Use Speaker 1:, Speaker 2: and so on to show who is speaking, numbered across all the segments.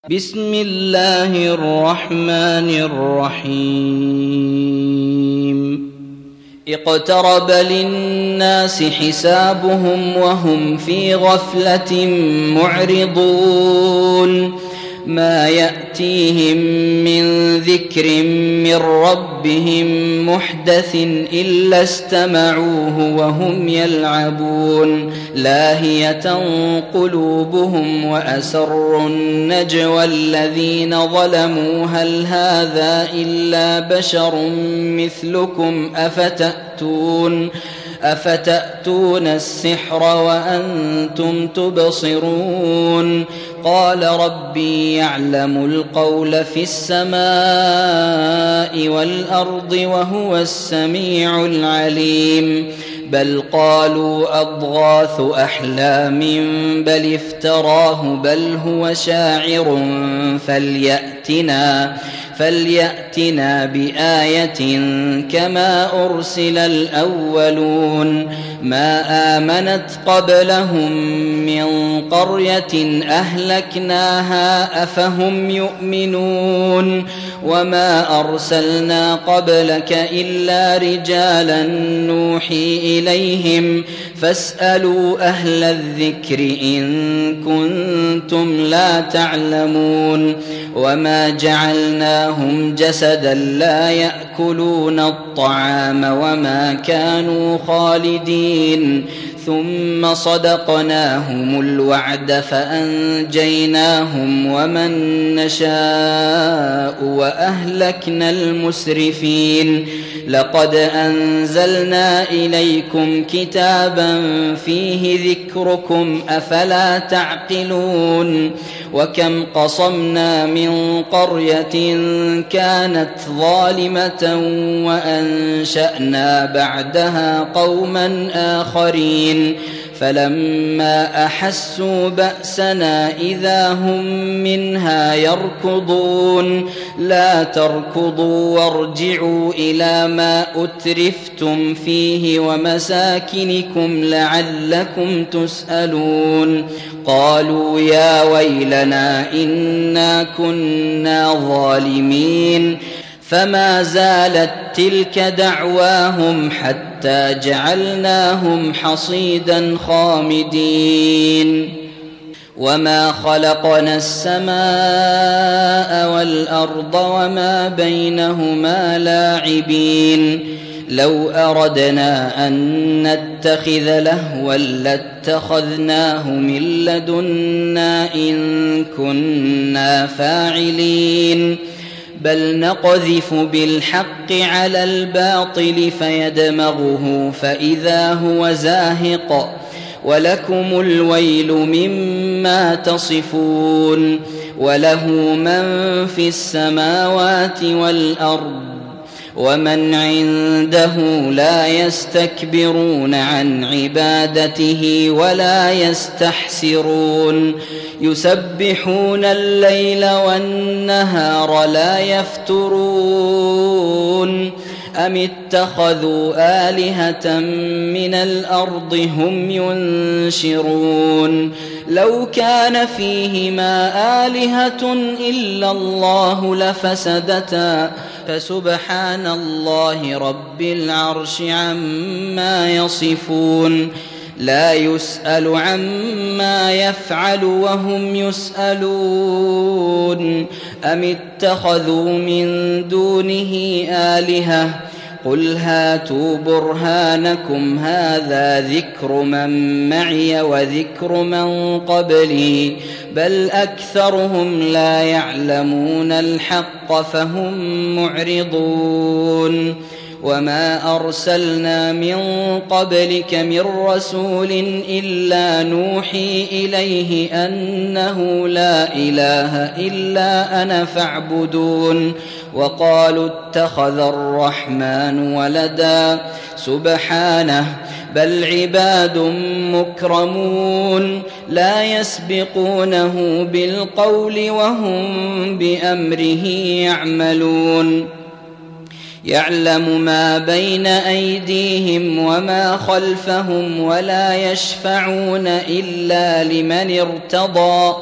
Speaker 1: بسم الله الرحمن الرحيم اقترب للناس حسابهم وهم في غفلة معرضون ما يأتيهم من ذكر من ربهم محدث إلا استمعوه وهم يلعبون لاهية قلوبهم وأسروا النجوى الذين ظلموا هل هذا إلا بشر مثلكم أفتأتون السحر وأنتم تبصرون قال ربي يعلم القول في السماء والأرض وهو السميع العليم بل قالوا أضغاث أحلام بل افتراه بل هو شاعر فليأتنا بآية كما أرسل الأولون ما آمنت قبلهم من قرية أهلكناها أفهم يؤمنون وما أرسلنا قبلك إلا رجالا نوحي إليهم فاسألوا أهل الذكر إن كنتم لا تعلمون وما جعلناهم جسدا لا يأكلون الطعام وما كانوا خالدين ثم صدقناهم الوعد فأنجيناهم ومن نشاء وأهلكنا المسرفين لقد أنزلنا إليكم كتابا فيه ذكركم أفلا تعقلون وكم قصمنا من قرية كانت ظالمة وأنشأنا بعدها قوما آخرين فلما أحسوا بأسنا إذا هم منها يركضون لا تركضوا وارجعوا إلى ما أترفتم فيه ومساكنكم لعلكم تسألون قالوا يا ويلنا إنا كنا ظالمين فما زالت تلك دعواهم حتى جعلناهم حصيدا خامدين وما خلقنا السماء والأرض وما بينهما لاعبين لو أردنا أن نتخذ لهوا لاتخذناه من لدنا إن كنا فاعلين بل نقذف بالحق على الباطل فيدمغه فإذا هو زاهق ولكم الويل مما تصفون وله من في السماوات والأرض ومن عنده لا يستكبرون عن عبادته ولا يستحسرون يسبحون الليل والنهار لا يفترون أم اتخذوا آلهة من الأرض هم ينشرون لو كان فيهما آلهة إلا الله لفسدتا فسبحان الله رب العرش عما يصفون لا يسأل عما يفعل وهم يسألون أم اتخذوا من دونه آلهة قل هاتوا برهانكم هذا ذكر من معي وذكر من قبلي بل أكثرهم لا يعلمون الحق فهم معرضون وما أرسلنا من قبلك من رسول إلا نوحي إليه أنه لا إله إلا أنا فاعبدون وقالوا اتخذ الرحمن ولدا سبحانه بل عباد مكرمون لا يسبقونه بالقول وهم بأمره يعملون يعلم ما بين أيديهم وما خلفهم ولا يشفعون إلا لمن ارتضى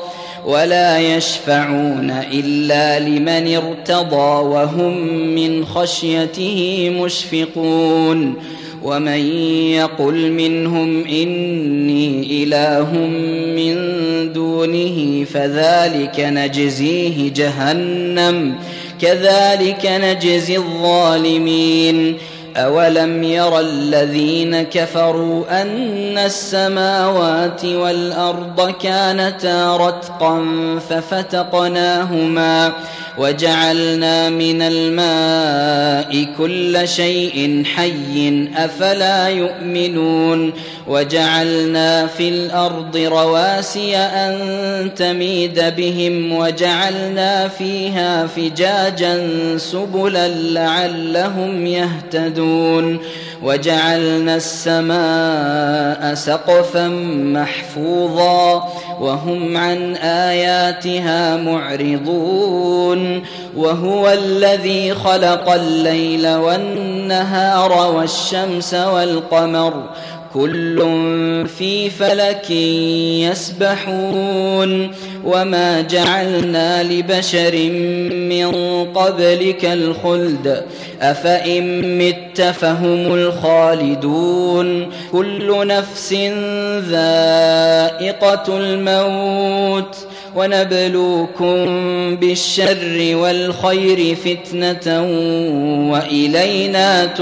Speaker 1: ولا يشفعون إلا لمن ارتضى وهم من خشيته مشفقون ومن يقل منهم إني إله من دونه فذلك نجزيه جهنم كذلك نجزي الظالمين أولم ير الذين كفروا أن السماوات والأرض كانتا رتقا ففتقناهما وجعلنا من الماء كل شيء حي أفلا يؤمنون وجعلنا في الأرض رواسي أن تميد بهم وجعلنا فيها فجاجا سبلا لعلهم يهتدون وجعلنا السماء سقفا محفوظا وهم عن آياتها معرضون وهو الذي خلق الليل والنهار والشمس والقمر كل في فلك يسبحون وما جعلنا لبشر من قبلك الخلد أفإن مت فهم الخالدون كل نفس ذائقة الموت ونبلوكم بالشر والخير فتنة وإلينا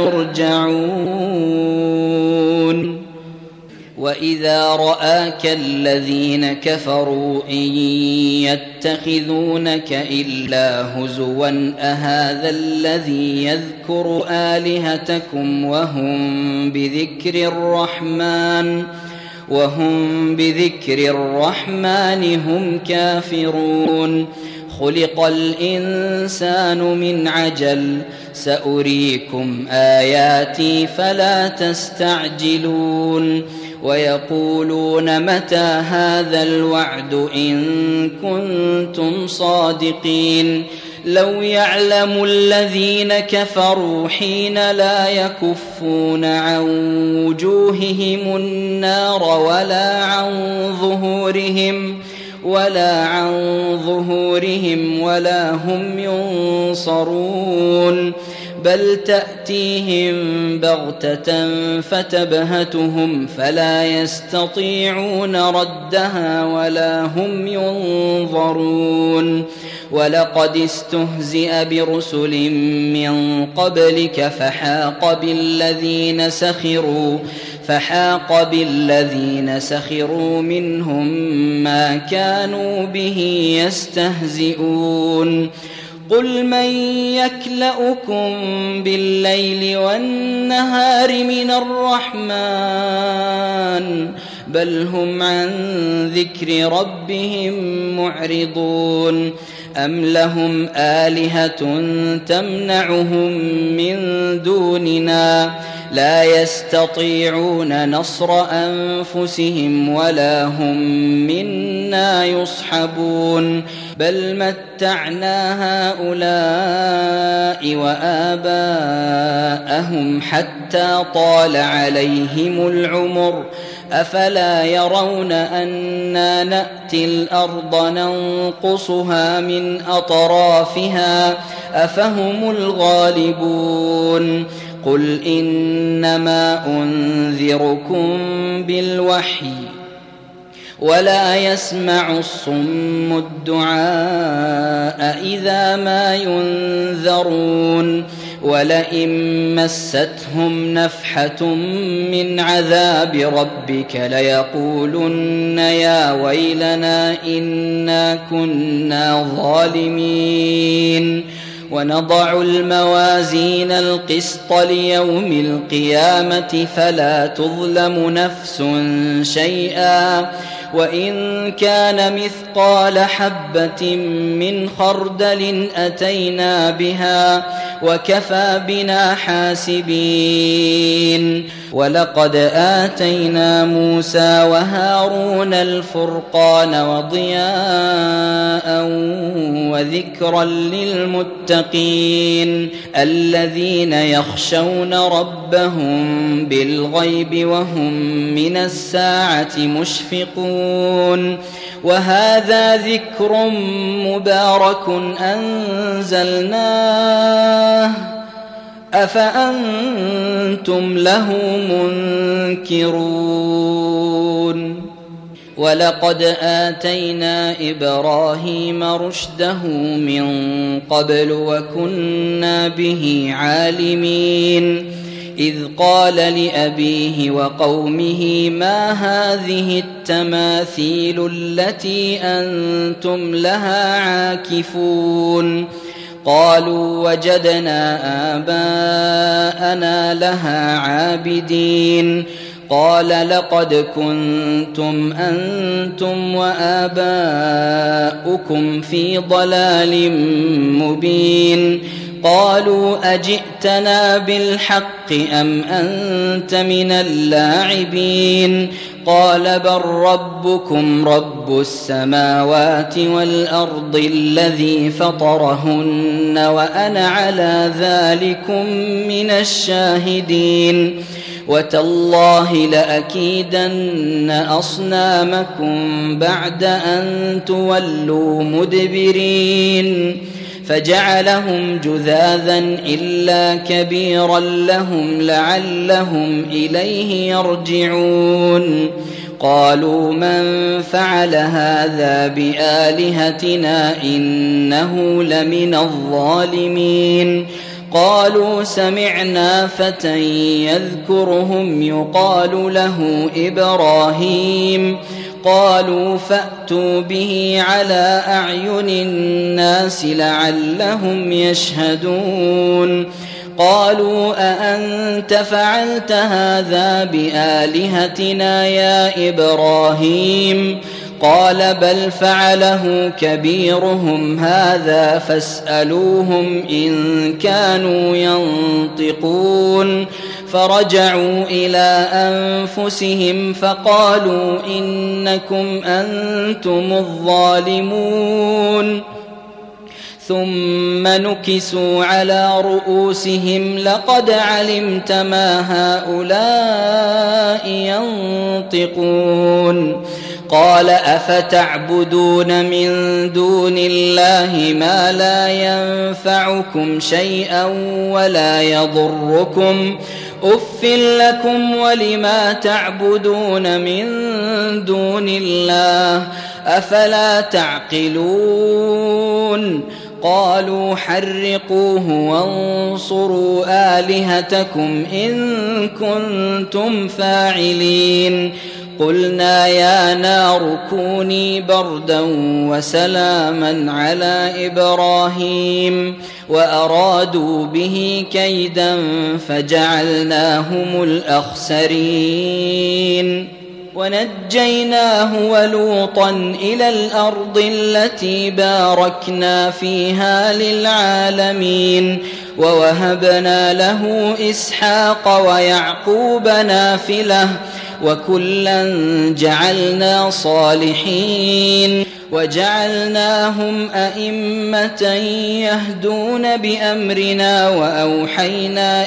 Speaker 1: ترجعون وإذا رآك الذين كفروا إن يتخذونك إلا هزوا أهذا الذي يذكر آلهتكم وهم بذكر الرحمن هم كافرون خلق الإنسان من عجل سأريكم آياتي فلا تستعجلون ويقولون متى هذا الوعد إن كنتم صادقين لو يعلم الذين كفروا حين لا يكفون عن وجوههم النار ولا عن ظهورهم ولا هم ينصرون بل تأتيهم بغتة فتبهتهم فلا يستطيعون ردها ولا هم ينظرون ولقد استهزئ برسل من قبلك فحاق بالذين سخروا منهم ما كانوا به يستهزئون قل من يكلؤكم بالليل والنهار من الرحمن بل هم عن ذكر ربهم معرضون أم لهم آلهة تمنعهم من دوننا لا يستطيعون نصر أنفسهم ولا هم منا يصحبون بل متعنا هؤلاء وآباءهم حتى طال عليهم العمر أفلا يرون أنا نأتي الأرض ننقصها من أطرافها أفهم الغالبون قل إنما أنذركم بالوحي ولا يسمع الصم الدعاء إذا ما ينذرون ولئن مستهم نفحة من عذاب ربك ليقولن يا ويلنا إنا كنا ظالمين ونضع الموازين القسط ليوم القيامة فلا تظلم نفس شيئا وإن كان مثقال حبة من خردل أتينا بها وكفى بنا حاسبين ولقد آتينا موسى وهارون الفرقان وضياء وذكرا للمتقين الذين يخشون ربهم بالغيب وهم من الساعة مشفقون وهذا ذكر مبارك أنزلناه أفأنتم له منكرون ولقد آتينا إبراهيم رشده من قبل وكنا به عالمين إذ قال لأبيه وقومه ما هذه التماثيل التي أنتم لها عاكفون قالوا وجدنا آباءنا لها عابدين قال لقد كنتم أنتم وآباؤكم في ضلال مبين قالوا أجئتنا بالحق أم أنت من اللاعبين قال بل ربكم رب السماوات والأرض الذي فطرهن وأنا على ذلكم من الشاهدين وتالله لأكيدن أصنامكم بعد أن تولوا مدبرين فجعلهم جذاذا إلا كبيرا لهم لعلهم إليه يرجعون قالوا من فعل هذا بآلهتنا إنه لمن الظالمين قالوا سمعنا فتى يذكرهم يقال له إبراهيم قالوا فأتوا به على أعين الناس لعلهم يشهدون قالوا أأنت فعلت هذا بآلهتنا يا إبراهيم قال بل فعله كبيرهم هذا فاسألوهم إن كانوا ينطقون فرجعوا إلى أنفسهم فقالوا إنكم أنتم الظالمون ثم نكسوا على رؤوسهم لقد علمت ما هؤلاء ينطقون قال أفتعبدون من دون الله ما لا ينفعكم شيئا ولا يضركم أف لكم ولما تعبدون من دون الله أفلا تعقلون قالوا حرقوه وانصروا آلهتكم إن كنتم فاعلين قلنا يا نار كوني بردا وسلاما على إبراهيم وأرادوا به كيدا فجعلناهم الأخسرين ونجيناه ولوطا إلى الأرض التي باركنا فيها للعالمين ووهبنا له إسحاق ويعقوب نافلة وكلا جعلنا صالحين وجعلناهم أئمة يهدون بأمرنا وأوحينا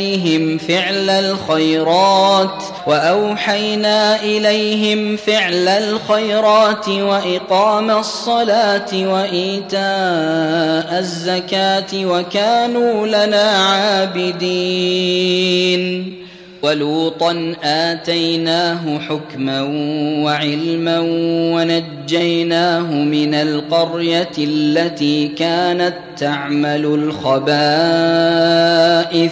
Speaker 1: إليهم فعل الخيرات وإقام الصلاة وإيتاء الزكاة وكانوا لنا عابدين ولوطا آتيناه حكما وعلما ونجيناه من القرية التي كانت تعمل الخبائث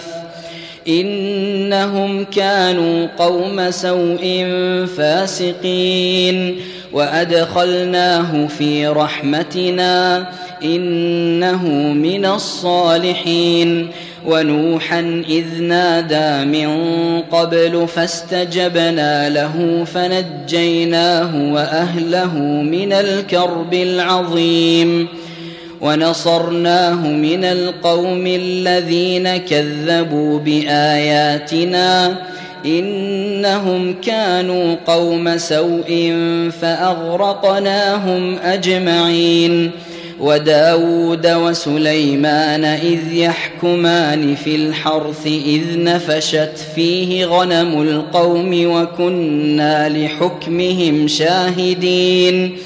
Speaker 1: إنهم كانوا قوم سوء فاسقين وأدخلناه في رحمتنا إنه من الصالحين ونوحا إذ نادى من قبل فاستجبنا له فنجيناه وأهله من الكرب العظيم ونصرناه من القوم الذين كذبوا بآياتنا إنهم كانوا قوم سوء فأغرقناهم أجمعين وداود وسليمان إذ يحكمان في الحرث إذ نفشت فيه غنم القوم وكنا لحكمهم شاهدين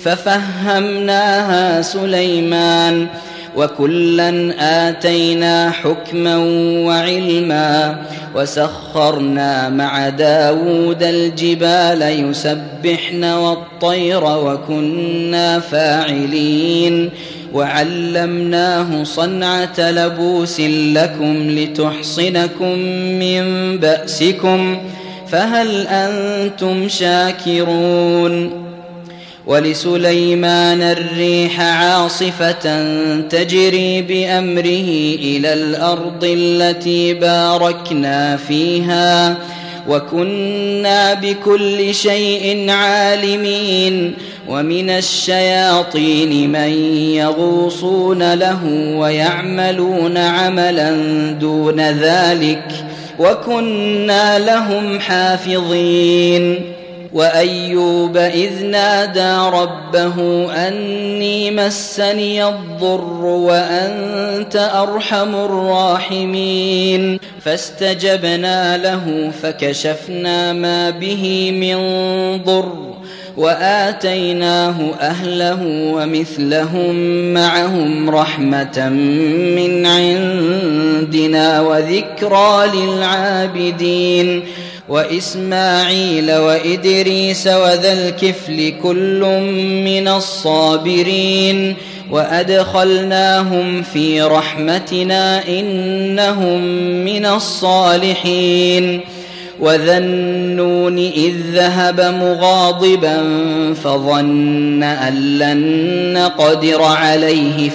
Speaker 1: ففهمناها سليمان وكلا آتينا حكما وعلما وسخرنا مع داود الجبال يسبحن والطير وكنا فاعلين وعلمناه صنعة لبوس لكم لتحصنكم من بأسكم فهل أنتم شاكرون ولسليمان الريح عاصفة تجري بأمره إلى الأرض التي باركنا فيها وكنا بكل شيء عالمين ومن الشياطين من يغوصون له ويعملون عملا دون ذلك وكنا لهم حافظين وأيوب إذ نادى ربه أني مسني الضر وأنت أرحم الراحمين فاستجبنا له فكشفنا ما به من ضر وآتيناه أهله ومثلهم معهم رحمة من عندنا وذكرى للعابدين وإسماعيل وإدريس وذا الكفل كل من الصابرين وأدخلناهم في رحمتنا إنهم من الصالحين وذا النون إذ ذهب مغاضبا فظن أن لن نقدر عليه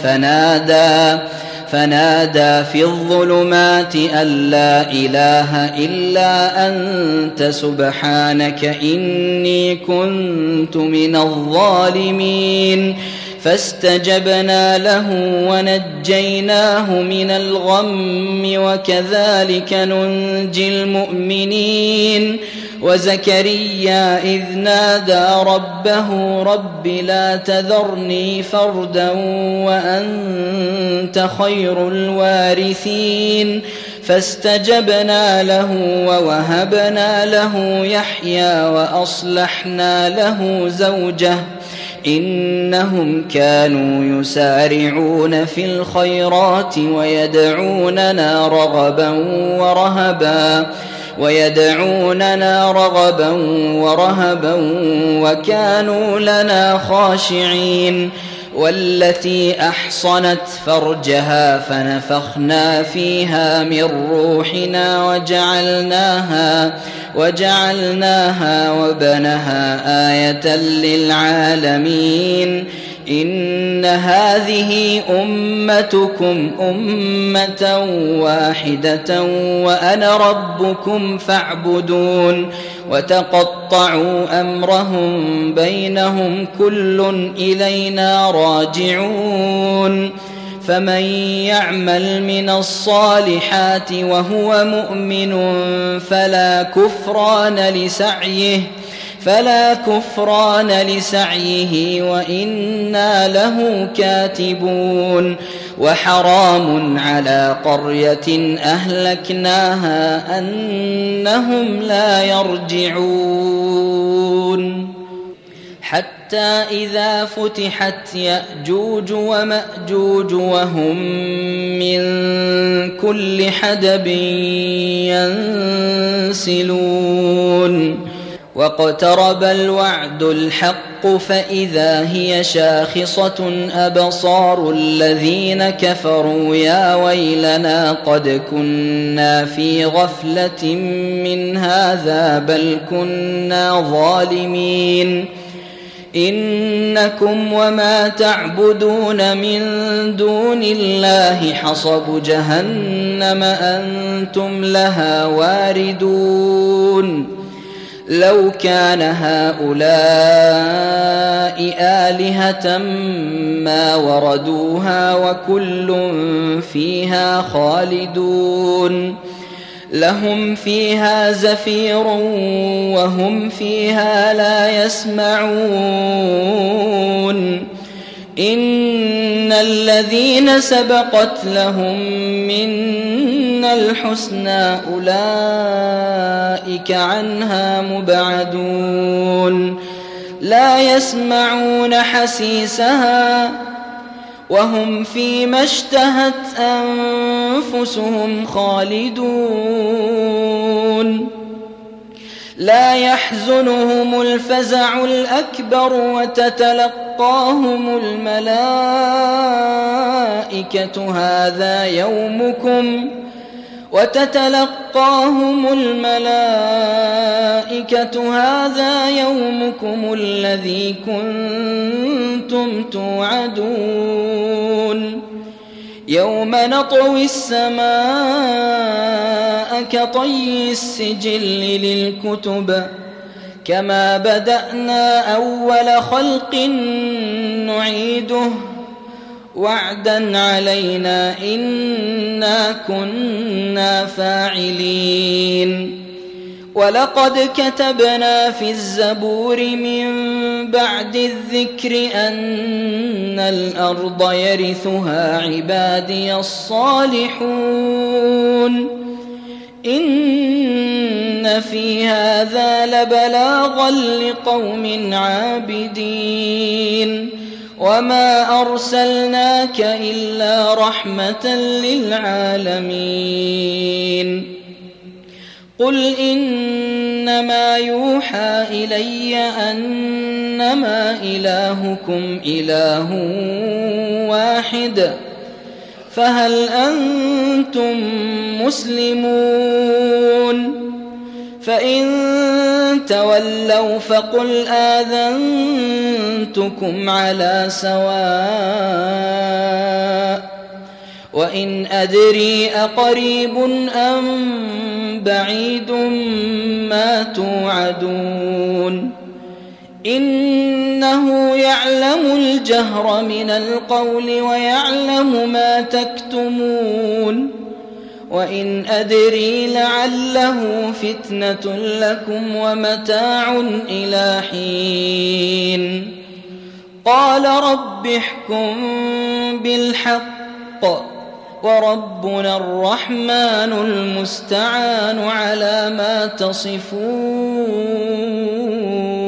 Speaker 1: فنادى في الظلمات أن لا إله إلا أنت سبحانك إني كنت من الظالمين فاستجبنا له ونجيناه من الغم وكذلك ننجي المؤمنين وزكريا إذ نادى ربه رب لا تذرني فردا وأنت خير الوارثين فاستجبنا له ووهبنا له يحيى وأصلحنا له زوجه إنهم كانوا يسارعون في الخيرات ويدعوننا رغبا ورهبا وكانوا لنا خاشعين والتي أحصنت فرجها فنفخنا فيها من روحنا وجعلناها وبنها آية للعالمين إن هذه أمتكم أمة واحدة وأنا ربكم فاعبدون وتقطعوا أمرهم بينهم كل إلينا راجعون فمن يعمل من الصالحات وهو مؤمن فلا كفران لسعيه وإنا له كاتبون وحرام على قرية أهلكناها أنهم لا يرجعون حتى إذا فتحت يأجوج ومأجوج وهم من كل حدب ينسلون واقترب الوعد الحق فإذا هي شاخصة أبصار الذين كفروا يا ويلنا قد كنا في غفلة من هذا بل كنا ظالمين إنكم وما تعبدون من دون الله حصب جهنم أنتم لها واردون لو كان هؤلاء آلهة ما وردوها وكل فيها خالدون لهم فيها زفير وهم فيها لا يسمعون إن الذين سبقت لهم منا الحسنى أولئك عنها مبعدون لا يسمعون حسيسها وهم فيما اشتهت أنفسهم خالدون لا يحزنهم الفزع الأكبر وتتلقاهم الملائكة هذا يومكم الذي كنتم توعدون يوم نطوي السماء كطي السجل للكتب كما بدأنا أول خلق نعيده وعدا علينا إنا كنا فاعلين ولقد كتبنا في الزبور من بعد الذكر أن الأرض يرثها عبادي الصالحون إن في هذا لبلاغا لقوم عابدين وما أرسلناك إلا رحمة للعالمين قل إنما يوحى إلي أنما إلهكم إله واحد فهل أنتم مسلمون فإن تولوا فقل آذنتكم على سواء وإن أدري أقريب أم بعيد ما توعدون إنه يعلم الجهر من القول ويعلم ما تكتمون وإن أدري لعله فتنة لكم ومتاع إلى حين قال رب احكم بالحق وربنا الرحمن المستعان على ما تصفون